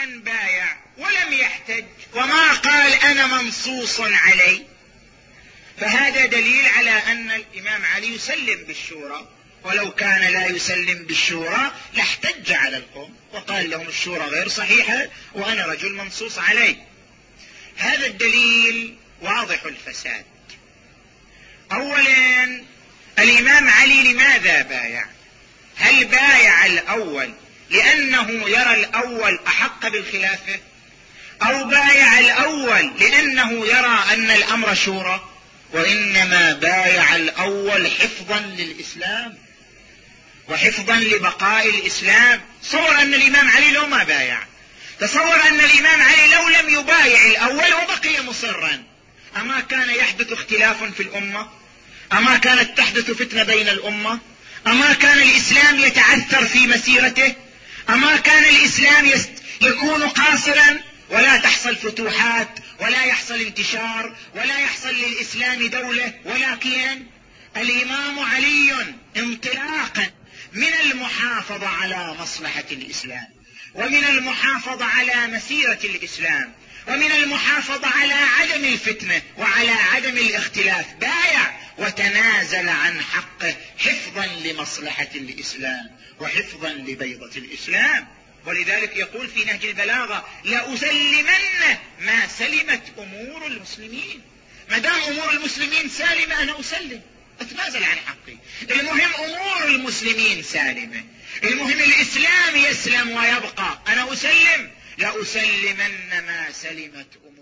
معين بايع ولم يحتج وما قال أنا منصوص علي، فهذا دليل على أن الإمام علي يسلم بالشورى، ولو كان لا يسلم بالشورى لاحتج على القوم وقال لهم الشورى غير صحيحة وأنا رجل منصوص علي. هذا الدليل واضح الفساد. أولا، الإمام علي لماذا بايع؟ هل بايع الأول لأنه يرى الأول أحق بالخلافة، أو بايع الأول لأنه يرى أن الأمر شورى؟ وإنما بايع الأول حفظا للإسلام وحفظا لبقاء الإسلام. تصور أن الإمام علي لو ما بايع، تصور أن الإمام علي لو لم يبايع الأول وبقي مصرا، أما كان يحدث اختلاف في الأمة؟ أما كانت تحدث فتنة بين الأمة؟ أما كان الإسلام يتعثر في مسيرته؟ أما كان الإسلام يكون قاصرا ولا تحصل فتوحات ولا يحصل انتشار ولا يحصل للإسلام دولة؟ ولكن الإمام علي انطلاقا من المحافظة على مصلحة الإسلام ومن المحافظة على مسيرة الإسلام ومن المحافظة على عدم الفتنة وعلى عدم الاختلاف بايع وتنازل عن حقه حفظا لمصلحة الإسلام وحفظا لبيضة الإسلام. ولذلك يقول في نهج البلاغة: لأسلمن ما سلمت أمور المسلمين. ما دام أمور المسلمين سالمة أنا أسلم، أتنازل عن حقي. المهم أمور المسلمين سالمة، المهم الإسلام يسلم ويبقى، أنا أسلم. لأسلمن ما سلمت أمور